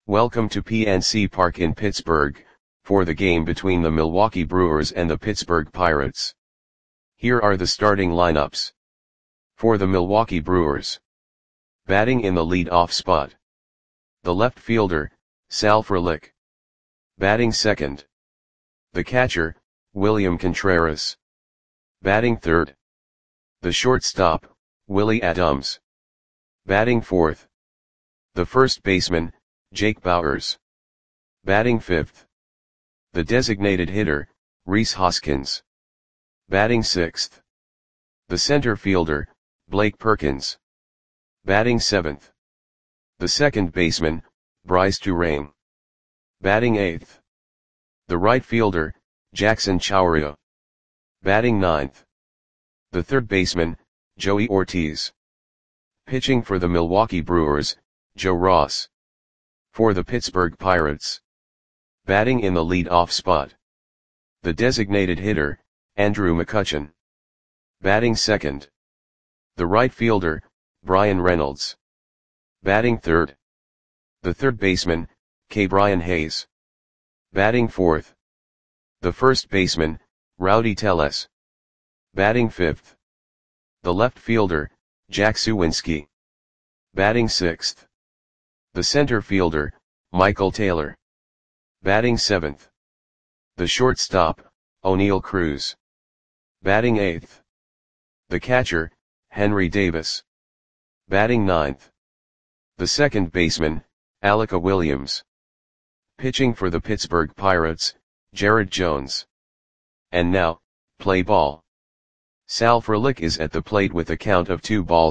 Welcome to PNC Park in Pittsburgh, for the game between the Milwaukee Brewers and the Pittsburgh Pirates. Here are the starting lineups. For the Milwaukee Brewers. Batting in the lead-off spot. The left fielder, Sal Frelick. Batting second. The catcher, William Contreras. Batting third. The shortstop, Willie Adams. Batting fourth. The first baseman, Jake Bauers. Batting fifth. The designated hitter, Rhys Hoskins. Batting sixth. The center fielder, Blake Perkins. Batting seventh. The second baseman, Brice Turang. Batting eighth. The right fielder, Jackson Chourio. Batting ninth. The third baseman, Joey Ortiz. Pitching for the Milwaukee Brewers, Joe Ross. For the Pittsburgh Pirates. Batting in the lead-off spot. The designated hitter, Andrew McCutchen. Batting second. The right fielder, Bryan Reynolds. Batting third. The third baseman, Ke'Bryan Hayes. Batting fourth. The first baseman, Rowdy Tellez. Batting fifth. The left fielder, Jack Suwinski. Batting sixth. The center fielder, Michael Taylor. Batting seventh. The shortstop, Oneil Cruz. Batting eighth. The catcher, Henry Davis. Batting ninth. The second baseman, Alec Williams. Pitching for the Pittsburgh Pirates, Jared Jones. And now, play ball. Sal Frelick is at the plate with a count of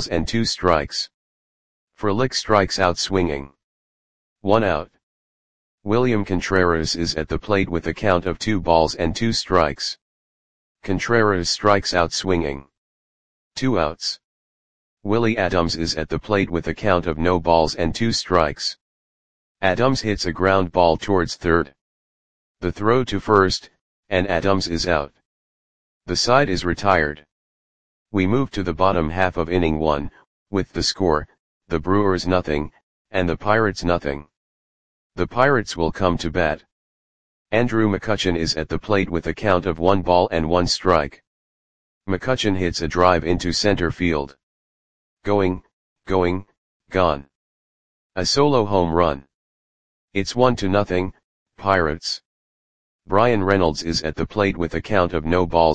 2-2. Frelick strikes out swinging. 1 out. William Contreras is at the plate with a count of 2-2. Contreras strikes out swinging. 2 outs. Willie Adams is at the plate with a count of 0-2. Adams hits a ground ball towards third. The throw to first, and Adams is out. The side is retired. We move to the bottom half of inning 1, with the score, the Brewers 0, and the Pirates 0. The Pirates will come to bat. Andrew McCutchen is at the plate with a count of 1-1. McCutchen hits a drive into center field. Going, gone. A solo home run. It's 1-0, Pirates. Bryan Reynolds is at the plate with a count of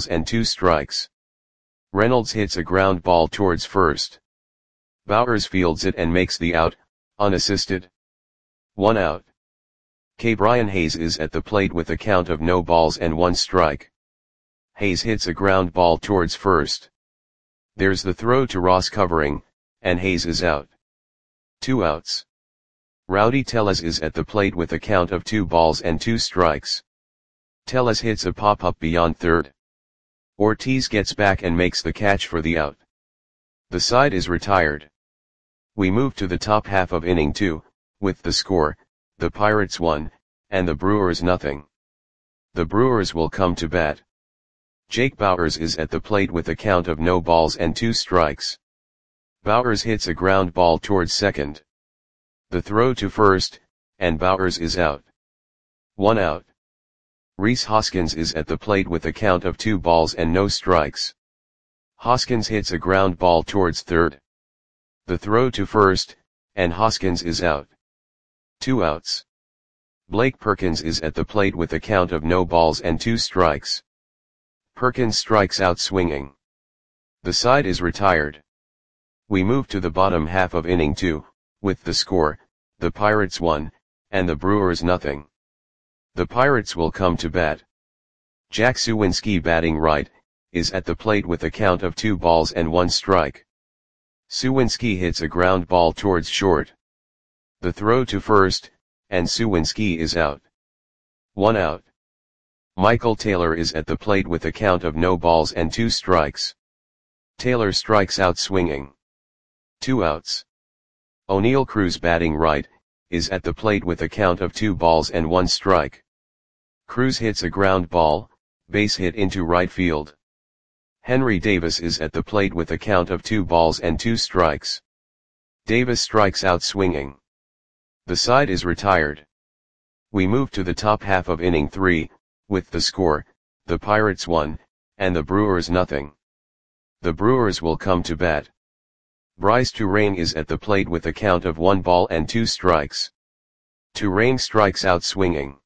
0-2. Reynolds hits a ground ball towards first. Bauers fields it and makes the out, unassisted. 1 out. Ke'Bryan Hayes is at the plate with a count of 0-1. Hayes hits a ground ball towards first. There's the throw to Ross covering, and Hayes is out. 2 outs. Rowdy Tellez is at the plate with a count of 2-2. Tellez hits a pop-up beyond third. Ortiz gets back and makes the catch for the out. The side is retired. We move to the top half of inning 2, with the score, the Pirates 1, and the Brewers 0. The Brewers will come to bat. Jake Bauers is at the plate with a count of 0-2. Bauers hits a ground ball towards second. The throw to first, and Bauers is out. 1 out. Rhys Hoskins is at the plate with a count of 2-0. Hoskins hits a ground ball towards third. The throw to first, and Hoskins is out. 2 outs. Blake Perkins is at the plate with a count of 0-2. Perkins strikes out swinging. The side is retired. We move to the bottom half of inning 2, with the score, the Pirates 1, and the Brewers 0. The Pirates will come to bat. Jack Suwinski, batting right, is at the plate with a count of 2-1. Suwinski hits a ground ball towards short. The throw to first, and Suwinski is out. 1 out. Michael Taylor is at the plate with a count of 0-2. Taylor strikes out swinging. 2 outs. Oneil Cruz, batting right, is at the plate with a count of 2-1. Cruz hits a ground ball, base hit into right field. Henry Davis is at the plate with a count of 2-2. Davis strikes out swinging. The side is retired. We move to the top half of inning 3, with the score, the Pirates 1, and the Brewers nothing. The Brewers will come to bat. Bryce Turang is at the plate with a count of 1 ball and 2 strikes. Turang strikes out swinging.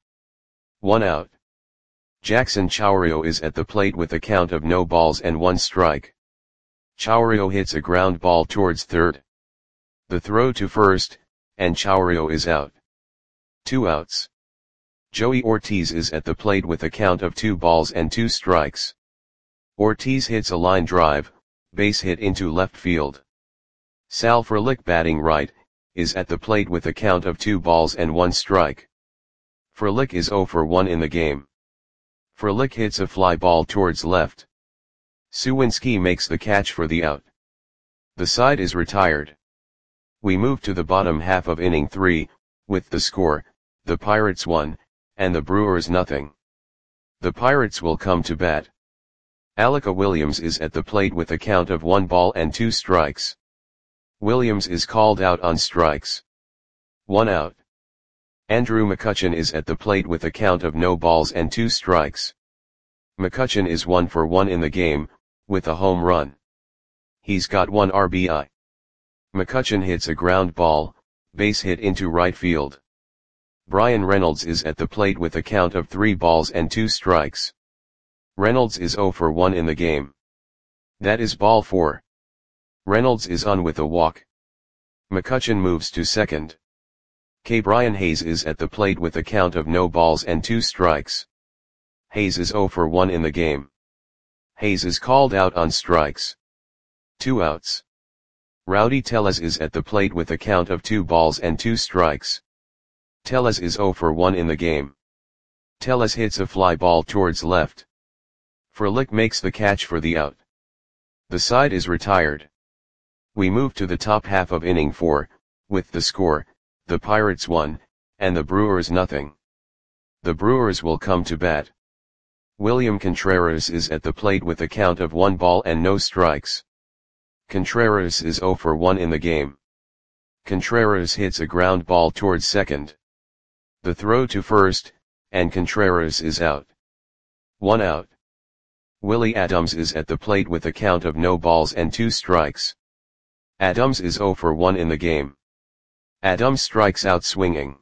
1 out. Jackson Chourio is at the plate with a count of no balls and 1 strike. Chourio hits a ground ball towards third. The throw to first, and Chourio is out. 2 outs. Joey Ortiz is at the plate with a count of 2 balls and 2 strikes. Ortiz hits a line drive, base hit into left field. Sal Frelick, batting right, is at the plate with a count of 2 balls and 1 strike. Frelick is 0 for 1 in the game. Frelick hits a fly ball towards left. Suwinski makes the catch for the out. The side is retired. We move to the bottom half of inning 3, with the score, the Pirates 1, and the Brewers nothing. The Pirates will come to bat. Alec Williams is at the plate with a count of 1 ball and 2 strikes. Williams is called out on strikes. 1 out. Andrew McCutchen is at the plate with a count of no balls and 2 strikes. McCutchen is 1 for 1 in the game, with a home run. He's got 1 RBI. McCutchen hits a ground ball, base hit into right field. Brian Reynolds is at the plate with a count of 3 balls and 2 strikes. Reynolds is 0 for 1 in the game. That is ball 4. Reynolds is on with a walk. McCutchen moves to second. Brian Hayes is at the plate with a count of no balls and 2 strikes. Hayes is 0 for 1 in the game. Hayes is called out on strikes. 2 outs. Rowdy Tellez is at the plate with a count of 2 balls and 2 strikes. Tellez is 0 for 1 in the game. Tellez hits a fly ball towards left. Frelick makes the catch for the out. The side is retired. We move to the top half of inning 4, with the score, the Pirates 1, and the Brewers nothing. The Brewers will come to bat. William Contreras is at the plate with a count of 1 ball and no strikes. Contreras is 0 for 1 in the game. Contreras hits a ground ball towards second. The throw to first, and Contreras is out. 1 out. Willie Adams is at the plate with a count of no balls and 2 strikes. Adams is 0 for 1 in the game. Adams strikes out swinging.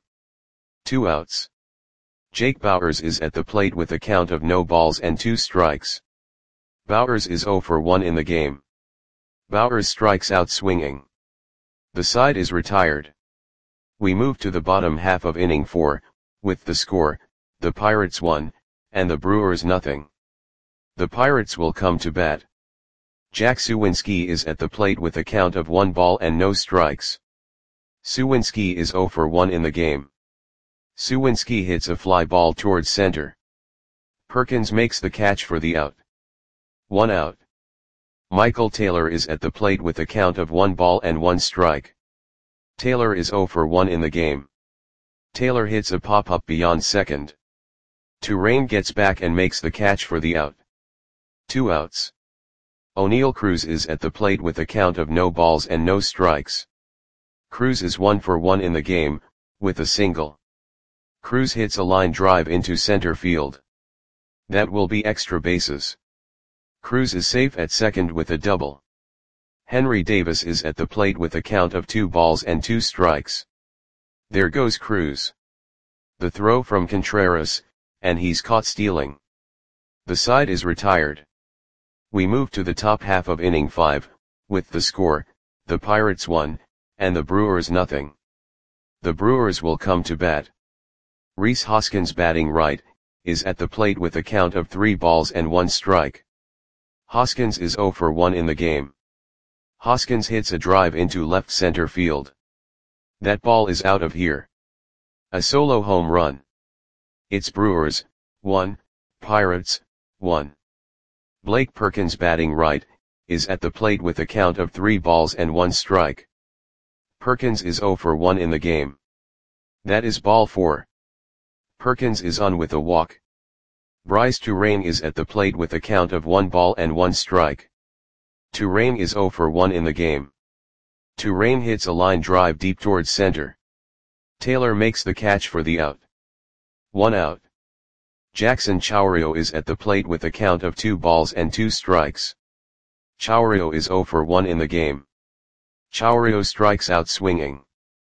2 outs. Jake Bauers is at the plate with a count of no balls and 2 strikes. Bauers is 0 for 1 in the game. Bauers strikes out swinging. The side is retired. We move to the bottom half of inning 4, with the score, the Pirates 1, and the Brewers nothing. The Pirates will come to bat. Jack Suwinski is at the plate with a count of 1 ball and no strikes. Suwinski is 0 for 1 in the game. Suwinski hits a fly ball towards center. Perkins makes the catch for the out. 1 out. Michael Taylor is at the plate with a count of 1 ball and 1 strike. Taylor is 0 for 1 in the game. Taylor hits a pop-up beyond second. Turang gets back and makes the catch for the out. 2 outs. O'Neal Cruz is at the plate with a count of no balls and no strikes. Cruz is 1 for 1 in the game, with a single. Cruz hits a line drive into center field. That will be extra bases. Cruz is safe at second with a double. Henry Davis is at the plate with a count of 2 balls and 2 strikes. There goes Cruz. The throw from Contreras, and he's caught stealing. The side is retired. We move to the top half of inning 5, with the score, the Pirates 1, and the Brewers nothing. The Brewers will come to bat. Rhys Hoskins, batting right, is at the plate with a count of 3 balls and 1 strike. Hoskins is 0 for 1 in the game. Hoskins hits a drive into left center field. That ball is out of here. A solo home run. It's Brewers 1, Pirates 1. Blake Perkins, batting right, is at the plate with a count of 3 balls and 1 strike. Perkins is 0 for 1 in the game. That is ball 4. Perkins is on with a walk. Bryce Turang is at the plate with a count of 1 ball and 1 strike. Turang is 0 for 1 in the game. Turang hits a line drive deep towards center. Taylor makes the catch for the out. 1 out. Jackson Chourio is at the plate with a count of 2 balls and 2 strikes. Chourio is 0 for 1 in the game. Chourio strikes out swinging.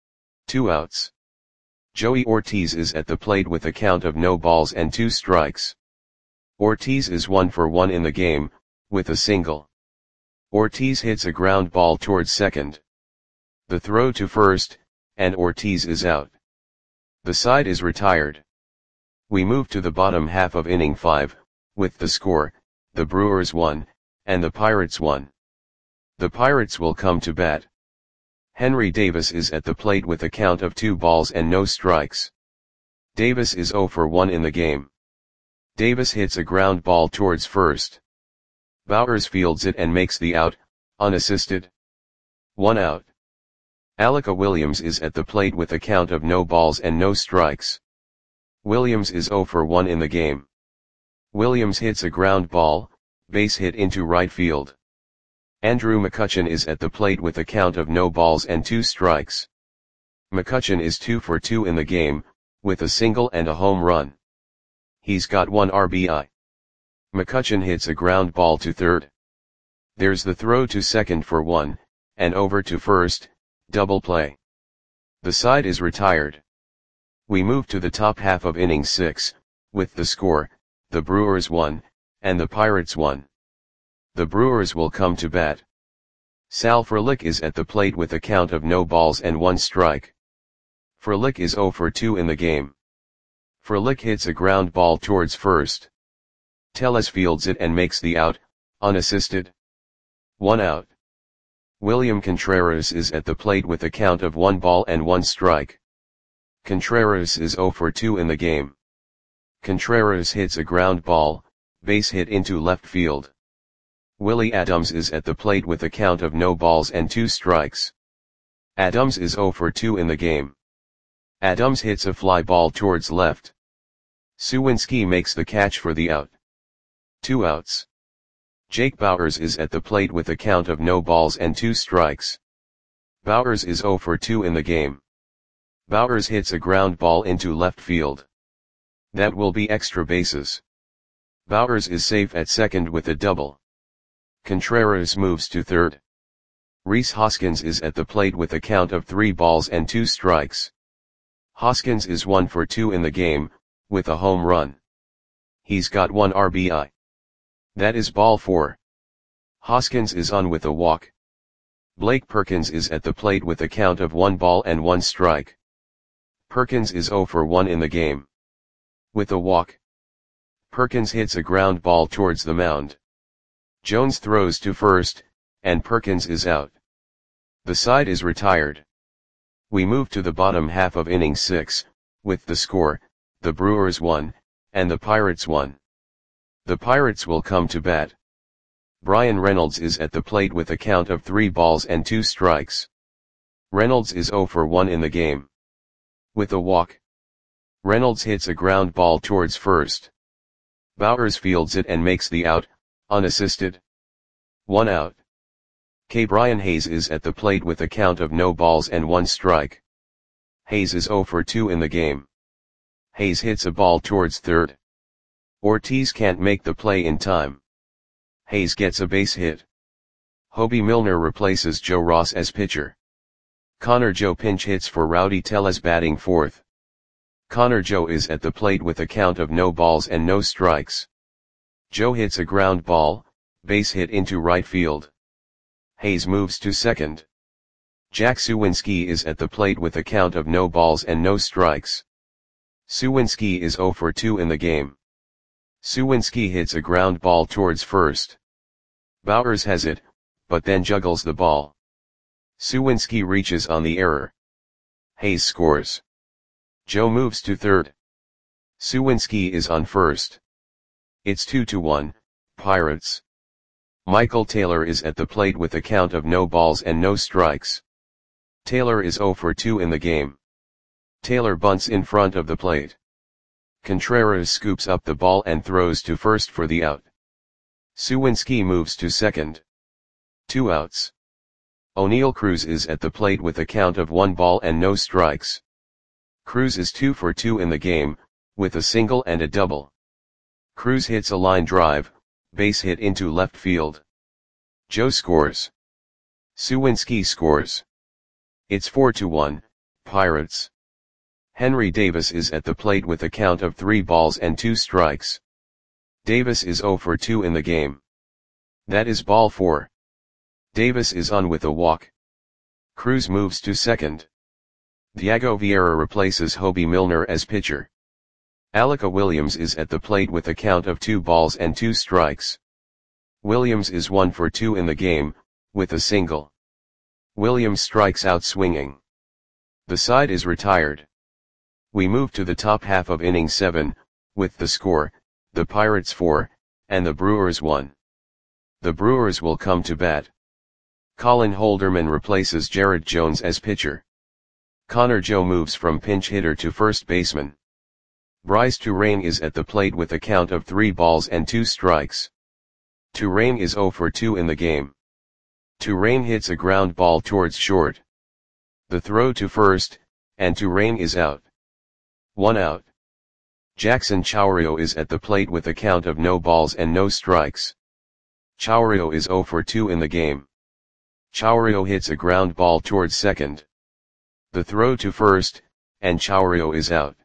2 outs. Joey Ortiz is at the plate with a count of no balls and 2 strikes. Ortiz is 1 for 1 in the game, with a single. Ortiz hits a ground ball towards second. The throw to first, and Ortiz is out. The side is retired. We move to the bottom half of inning 5, with the score, the Brewers 1, and the Pirates 1. The Pirates will come to bat. Henry Davis is at the plate with a count of 2 balls and no strikes. Davis is 0 for 1 in the game. Davis hits a ground ball towards first. Bowers fields it and makes the out, unassisted. 1 out. Alika Williams is at the plate with a count of no balls and no strikes. Williams is 0 for 1 in the game. Williams hits a ground ball, base hit into right field. Andrew McCutchen is at the plate with a count of no balls and 2 strikes. McCutchen is 2 for 2 in the game, with a single and a home run. He's got 1 RBI. McCutchen hits a ground ball to third. There's the throw to second for 1, and over to first, double play. The side is retired. We move to the top half of inning 6, with the score, the Brewers 1, and the Pirates 1. The Brewers will come to bat. Sal Frelick is at the plate with a count of no balls and 1 strike. Frelick is 0 for 2 in the game. Frelick hits a ground ball towards first. Tellez fields it and makes the out, unassisted. 1 out. William Contreras is at the plate with a count of 1 ball and 1 strike. Contreras is 0 for 2 in the game. Contreras hits a ground ball, base hit into left field. Willie Adams is at the plate with a count of no balls and 2 strikes. Adams is 0 for 2 in the game. Adams hits a fly ball towards left. Suwinski makes the catch for the out. 2 outs. Jake Bauers is at the plate with a count of no balls and 2 strikes. Bauers is 0 for 2 in the game. Bauers hits a ground ball into left field. That will be extra bases. Bauers is safe at second with a double. Contreras moves to third. Rhys Hoskins is at the plate with a count of 3 balls and 2 strikes. Hoskins is 1 for 2 in the game, with a home run. He's got 1 RBI. That is ball 4. Hoskins is on with a walk. Blake Perkins is at the plate with a count of 1 ball and 1 strike. Perkins is 0 for 1 in the game. With a walk. Perkins hits a ground ball towards the mound. Jones throws to first, and Perkins is out. The side is retired. We move to the bottom half of inning 6, with the score, the Brewers 1, and the Pirates 1. The Pirates will come to bat. Brian Reynolds is at the plate with a count of 3 balls and 2 strikes. Reynolds is 0 for 1 in the game. With a walk. Reynolds hits a ground ball towards first. Bauers fields it and makes the out, unassisted. 1 out. Brian Hayes is at the plate with a count of no balls and 1 strike. Hayes is 0 for 2 in the game. Hayes hits a ball towards third. Ortiz can't make the play in time. Hayes gets a base hit. Hobie Milner replaces Joe Ross as pitcher. Connor Joe pinch hits for Rowdy Tellez batting fourth. Connor Joe is at the plate with a count of no balls and no strikes. Joe hits a ground ball, base hit into right field. Hayes moves to second. Jack Suwinski is at the plate with a count of no balls and no strikes. Suwinski is 0 for 2 in the game. Suwinski hits a ground ball towards first. Bauers has it, but then juggles the ball. Suwinski reaches on the error. Hayes scores. Joe moves to third. Suwinski is on first. It's 2-1, Pirates. Michael Taylor is at the plate with a count of no balls and no strikes. Taylor is 0 for 2 in the game. Taylor bunts in front of the plate. Contreras scoops up the ball and throws to first for the out. Suwinski moves to second. 2 outs. O'Neal Cruz is at the plate with a count of 1 ball and no strikes. Cruz is 2 for 2 in the game, with a single and a double. Cruz hits a line drive, base hit into left field. Joe scores. Suwinski scores. It's 4-1, Pirates. Henry Davis is at the plate with a count of 3 balls and 2 strikes. Davis is 0 for 2 in the game. That is ball 4. Davis is on with a walk. Cruz moves to second. Diego Vieira replaces Hobie Milner as pitcher. Alika Williams is at the plate with a count of 2 balls and 2 strikes. Williams is 1 for 2 in the game, with a single. Williams strikes out swinging. The side is retired. We move to the top half of inning 7, with the score, the Pirates 4, and the Brewers 1. The Brewers will come to bat. Colin Holderman replaces Jared Jones as pitcher. Connor Joe moves from pinch hitter to first baseman. Bryce Turang is at the plate with a count of 3 balls and 2 strikes. Turang is 0 for 2 in the game. Turang hits a ground ball towards short. The throw to first, and Turang is out. 1 out. Jackson Chourio is at the plate with a count of no balls and no strikes. Chourio is 0 for 2 in the game. Chourio hits a ground ball towards second. The throw to first, and Chourio is out.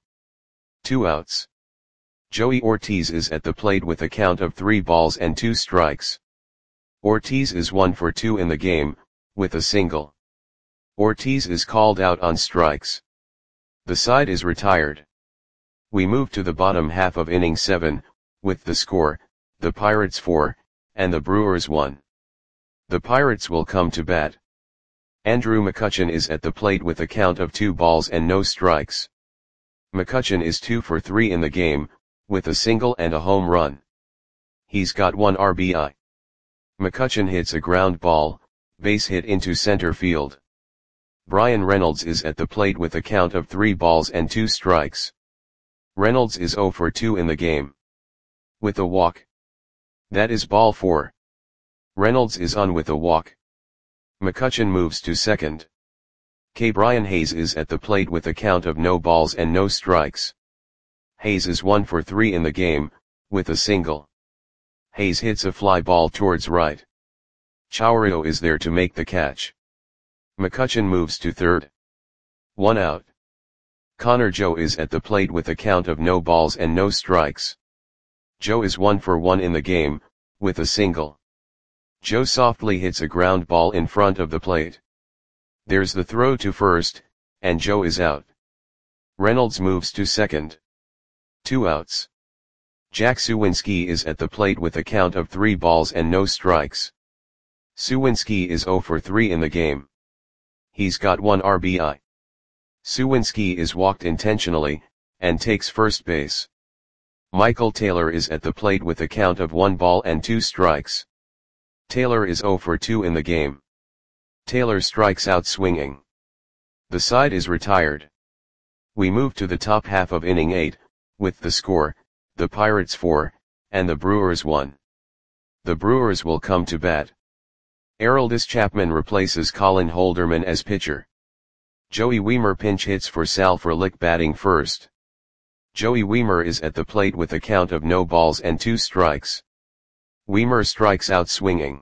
2 outs. Joey Ortiz is at the plate with a count of 3 balls and 2 strikes. Ortiz is 1 for 2 in the game, with a single. Ortiz is called out on strikes. The side is retired. We move to the bottom half of inning 7, with the score, the Pirates 4, and the Brewers 1. The Pirates will come to bat. Andrew McCutchen is at the plate with a count of 2 balls and no strikes. McCutchen is 2 for 3 in the game, with a single and a home run. He's got 1 RBI. McCutchen hits a ground ball, base hit into center field. Brian Reynolds is at the plate with a count of 3 balls and 2 strikes. Reynolds is 0 for 2 in the game. With a walk. That is ball 4. Reynolds is on with a walk. McCutchen moves to second. Brian Hayes is at the plate with a count of no balls and no strikes. Hayes is 1 for 3 in the game, with a single. Hayes hits a fly ball towards right. Chourio is there to make the catch. McCutchen moves to third. 1 out. Connor Joe is at the plate with a count of no balls and no strikes. Joe is 1 for 1 in the game, with a single. Joe softly hits a ground ball in front of the plate. There's the throw to first, and Joe is out. Reynolds moves to second. 2 outs. Jack Suwinski is at the plate with a count of 3 balls and no strikes. Suwinski is 0 for 3 in the game. He's got 1 RBI. Suwinski is walked intentionally, and takes first base. Michael Taylor is at the plate with a count of 1 ball and 2 strikes. Taylor is 0 for 2 in the game. Taylor strikes out swinging. The side is retired. We move to the top half of inning 8, with the score, the Pirates 4, and the Brewers 1. The Brewers will come to bat. Aroldis Chapman replaces Colin Holderman as pitcher. Joey Wiemer pinch hits for Sal Frelick batting first. Joey Wiemer is at the plate with a count of no balls and 2 strikes. Wiemer strikes out swinging.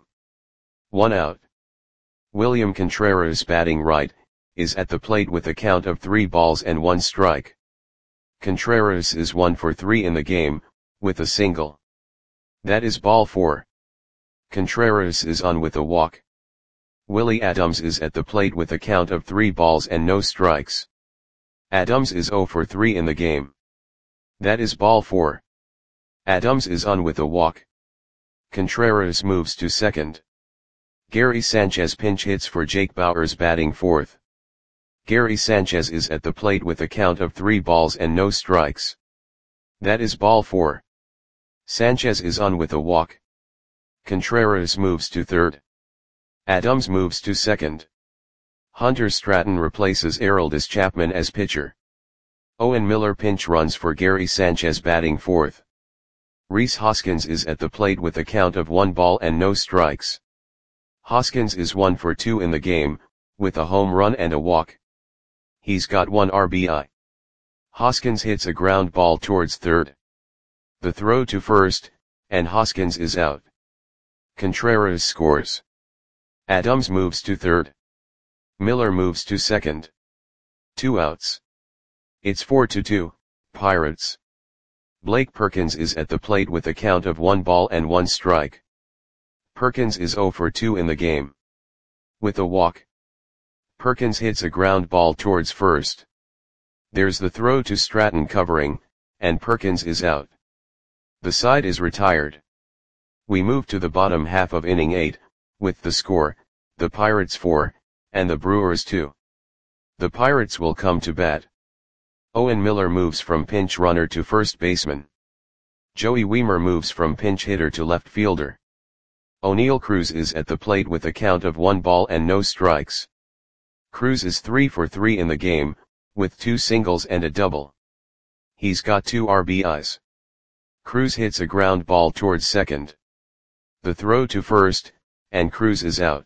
1 out. William Contreras batting right, is at the plate with a count of 3 balls and 1 strike. Contreras is 1 for 3 in the game, with a single. That is ball 4. Contreras is on with a walk. Willie Adams is at the plate with a count of 3 balls and no strikes. Adams is 0 for 3 in the game. That is ball 4. Adams is on with a walk. Contreras moves to second. Gary Sanchez pinch hits for Jake Bauers batting fourth. Gary Sanchez is at the plate with a count of 3 balls and no strikes. That is ball 4. Sanchez is on with a walk. Contreras moves to third. Adams moves to second. Hunter Stratton replaces Aroldis Chapman as pitcher. Owen Miller pinch runs for Gary Sanchez batting fourth. Rhys Hoskins is at the plate with a count of 1 ball and no strikes. Hoskins is 1 for 2 in the game, with a home run and a walk. He's got 1 RBI. Hoskins hits a ground ball towards third. The throw to first, and Hoskins is out. Contreras scores. Adams moves to third. Miller moves to second. 2 outs. It's 4-2, Pirates. Blake Perkins is at the plate with a count of 1 ball and 1 strike. Perkins is 0 for 2 in the game. With a walk. Perkins hits a ground ball towards first. There's the throw to Stratton covering, and Perkins is out. The side is retired. We move to the bottom half of inning 8, with the score, the Pirates 4, and the Brewers 2. The Pirates will come to bat. Owen Miller moves from pinch runner to first baseman. Joey Wiemer moves from pinch hitter to left fielder. O'Neal Cruz is at the plate with a count of 1 ball and no strikes. Cruz is 3 for 3 in the game, with 2 singles and a double. He's got 2 RBIs. Cruz hits a ground ball towards second. The throw to first, and Cruz is out.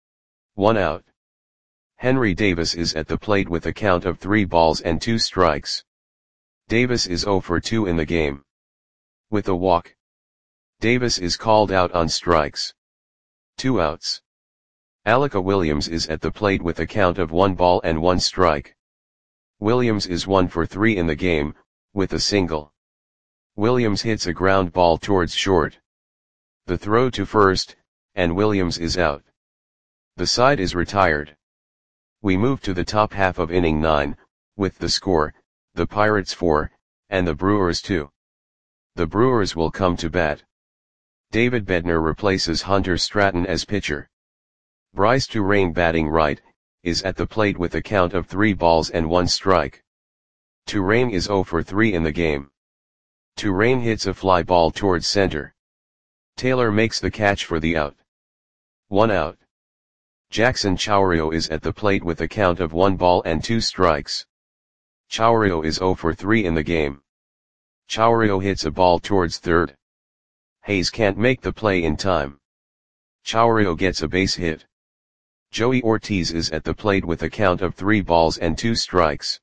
1 out. Henry Davis is at the plate with a count of 3 balls and 2 strikes. Davis is 0 for 2 in the game. With a walk. Davis is called out on strikes. 2 outs. Alec Williams is at the plate with a count of 1 ball and 1 strike. Williams is 1 for 3 in the game, with a single. Williams hits a ground ball towards short. The throw to first, and Williams is out. The side is retired. We move to the top half of inning 9, with the score, the Pirates 4, and the Brewers 2. The Brewers will come to bat. David Bednar replaces Hunter Stratton as pitcher. Bryce Turang, batting right, is at the plate with a count of 3 balls and 1 strike. Turang is 0 for 3 in the game. Turang hits a fly ball towards center. Taylor makes the catch for the out. 1 out. Jackson Chourio is at the plate with a count of 1 ball and 2 strikes. Chourio is 0 for 3 in the game. Chourio hits a ball towards third. Hayes can't make the play in time. Chourio gets a base hit. Joey Ortiz is at the plate with a count of 3 balls and 2 strikes.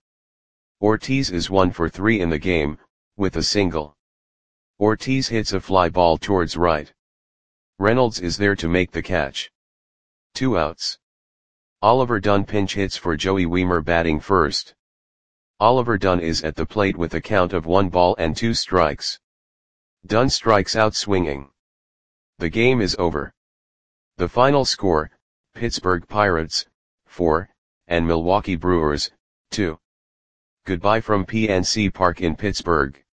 Ortiz is 1 for 3 in the game, with a single. Ortiz hits a fly ball towards right. Reynolds is there to make the catch. 2 outs. Oliver Dunn pinch hits for Joey Wiemer, batting first. Oliver Dunn is at the plate with a count of 1 ball and 2 strikes. Dunn strikes out swinging. The game is over. The final score, Pittsburgh Pirates, 4, and Milwaukee Brewers, 2. Goodbye from PNC Park in Pittsburgh.